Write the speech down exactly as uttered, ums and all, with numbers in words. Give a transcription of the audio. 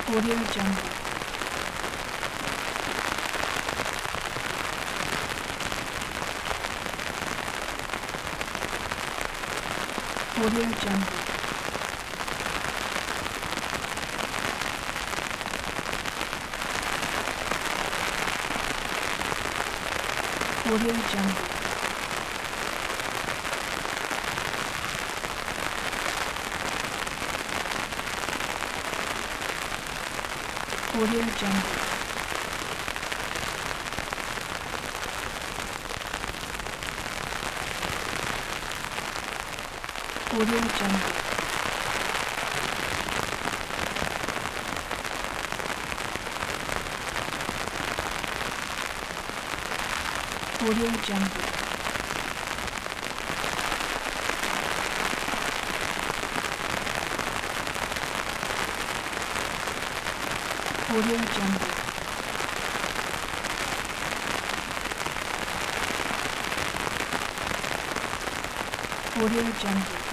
Audio Jungle. Audio Jungle. Audio Jungle. Audio Jungle. Audio Jungle. Audio Jungle. Audio Jungle. Audio Jungle.